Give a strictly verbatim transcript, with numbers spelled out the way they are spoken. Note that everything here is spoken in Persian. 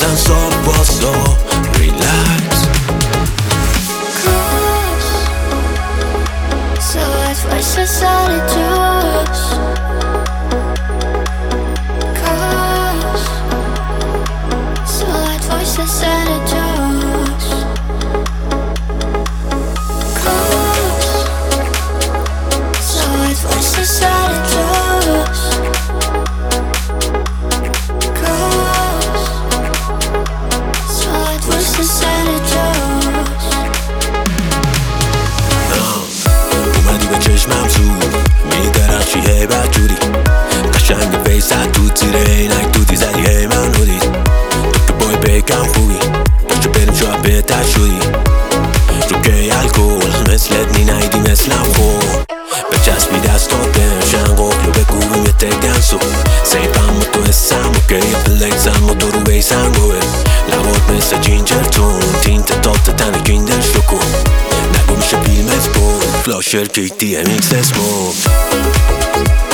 senso posso relax. So as voices out of juice. Cause so as voices out of juice. Cause so as voices out of juice. Cause so as voices out of juice. اومدی به چشمم زود میدرخشی هیبت جوری قشنگ بیست تو زیر عینک دودی زدی هی من بودی تو که بای بگم خوبی داشته بریم شاید بهتر شدی رو که الکل مثلت می نیدی مثلم خور بچسبی دستات بهم شن قفلو بگویم یه تگنسو سیبم و تو حسم و که یه پلکزم و تو رو بیسم گوه لبات مثل جینجر تون تینت تالت تنه کیندش رو کن نگو میشه فیلم اسپورت فلاشر کیتی امیکس اسموک